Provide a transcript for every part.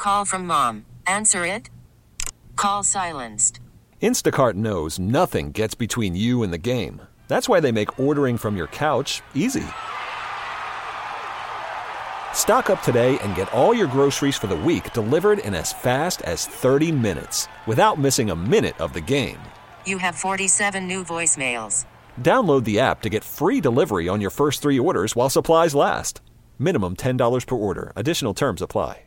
Call from mom. Answer it. Call silenced. Instacart knows nothing gets between you and the game. That's why they make ordering from your couch easy. Stock up today and get all your groceries for the week delivered in as fast as 30 minutes without missing a minute of the game. You have 47 new voicemails. Download the app to get free delivery on your first 3 orders while supplies last. Minimum $10 per order. Additional terms apply.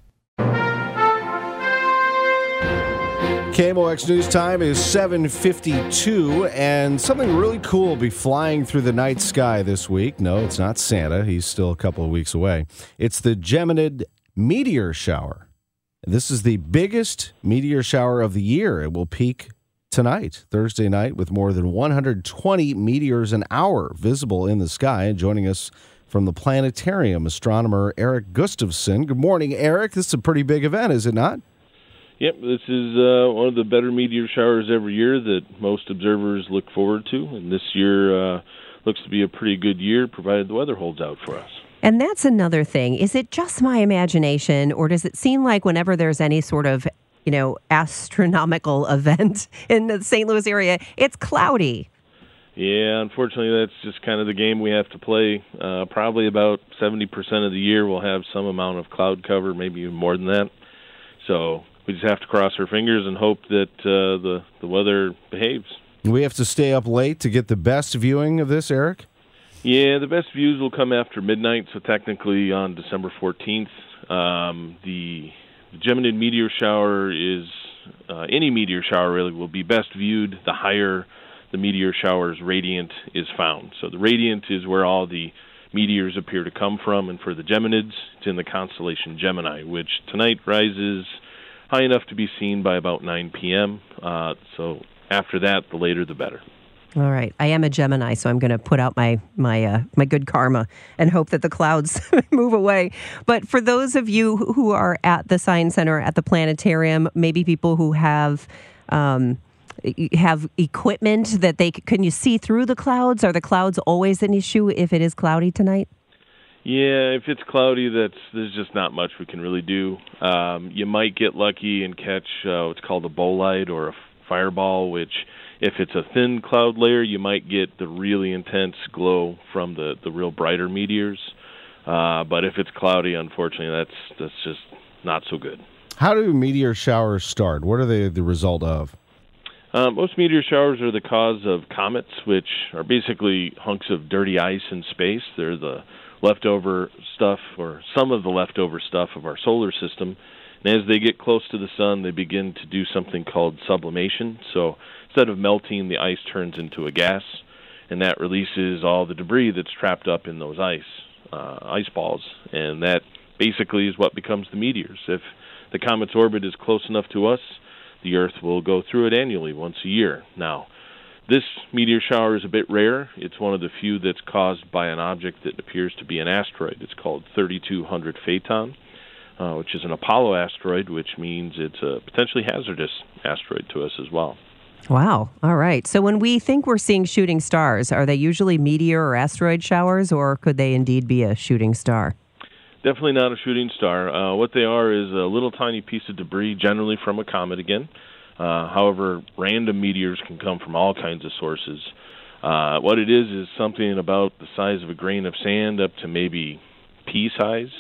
KMOX News Time is 7:52, and something really cool will be flying through the night sky this week. No, it's not Santa. He's still a couple of weeks away. It's the Geminid meteor shower. This is the biggest meteor shower of the year. It will peak tonight, Thursday night, with more than 120 meteors an hour visible in the sky. And joining us from the planetarium, astronomer Eric Gustafson. Good morning, Eric. This is a pretty big event, is it not? Yep, this is one of the better meteor showers every year that most observers look forward to. And this year looks to be a pretty good year, provided the weather holds out for us. And that's another thing. Is it just my imagination, or does it seem like whenever there's any sort of, astronomical event in the St. Louis area, it's cloudy? Yeah, unfortunately, that's just kind of the game we have to play. Probably about 70% of the year we'll have some amount of cloud cover, maybe even more than that. So we just have to cross our fingers and hope that the weather behaves. We have to stay up late to get the best viewing of this, Eric? Yeah, the best views will come after midnight, so technically on December 14th. The Geminid meteor shower is, any meteor shower really, will be best viewed the higher the meteor shower's radiant is found. So the radiant is where all the meteors appear to come from, and for the Geminids, it's in the constellation Gemini, which tonight rises high enough to be seen by about 9 p.m. So after that, the later the better. All right. I am a Gemini, so I'm going to put out my good karma and hope that the clouds move away. But for those of you who are at the Science Center, at the planetarium, maybe people who have equipment that can you see through the clouds? Are the clouds always an issue if it is cloudy tonight? Yeah, if it's cloudy, there's just not much we can really do. You might get lucky and catch what's called a bolide or a fireball, which if it's a thin cloud layer, you might get the really intense glow from the real brighter meteors. But if it's cloudy, unfortunately, that's just not so good. How do meteor showers start? What are they the result of? Most meteor showers are the cause of comets, which are basically hunks of dirty ice in space. They're the leftover stuff, or some of the leftover stuff of our solar system. And as they get close to the sun, they begin to do something called sublimation. So instead of melting, the ice turns into a gas, and that releases all the debris that's trapped up in those ice balls. And that basically is what becomes the meteors. If the comet's orbit is close enough to us, the Earth will go through it annually, once a year. Now, this meteor shower is a bit rare. It's one of the few that's caused by an object that appears to be an asteroid. It's called 3200 Phaethon, which is an Apollo asteroid, which means it's a potentially hazardous asteroid to us as well. Wow. All right. So when we think we're seeing shooting stars, are they usually meteor or asteroid showers, or could they indeed be a shooting star? Definitely not a shooting star. What they are is a little tiny piece of debris, generally from a comet again. However, random meteors can come from all kinds of sources. What it is something about the size of a grain of sand up to maybe pea size,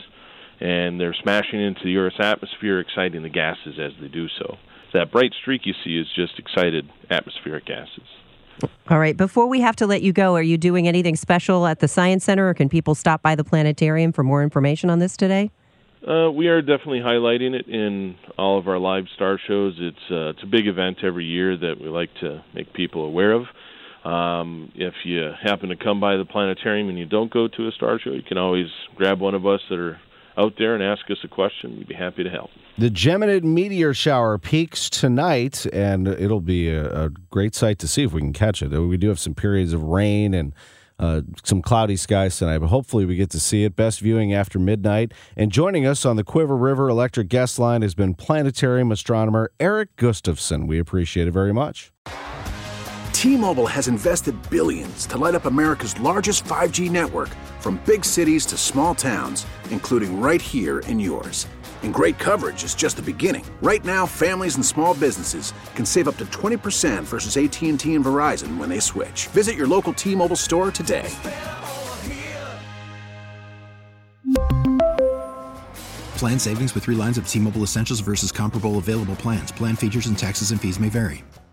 and they're smashing into the Earth's atmosphere, exciting the gases as they do so. That bright streak you see is just excited atmospheric gases. All right. Before we have to let you go, are you doing anything special at the Science Center, or can people stop by the planetarium for more information on this today? We are definitely highlighting it in all of our live star shows. It's a big event every year that we like to make people aware of. If you happen to come by the planetarium and you don't go to a star show, you can always grab one of us that are out there and ask us a question. We'd be happy to help. The Geminid meteor shower peaks tonight, and it'll be a great sight to see if we can catch it. We do have some periods of rain and some cloudy skies tonight, but hopefully we get to see it. Best viewing after midnight. And joining us on the Cuivre River Electric Guest Line has been planetarium astronomer Eric Gustafson. We appreciate it very much. T-Mobile has invested billions to light up America's largest 5G network, from big cities to small towns, including right here in yours. And great coverage is just the beginning. Right now, families and small businesses can save up to 20% versus AT&T and Verizon when they switch. Visit your local T-Mobile store today. Plan savings with 3 lines of T-Mobile Essentials versus comparable available plans. Plan features and taxes and fees may vary.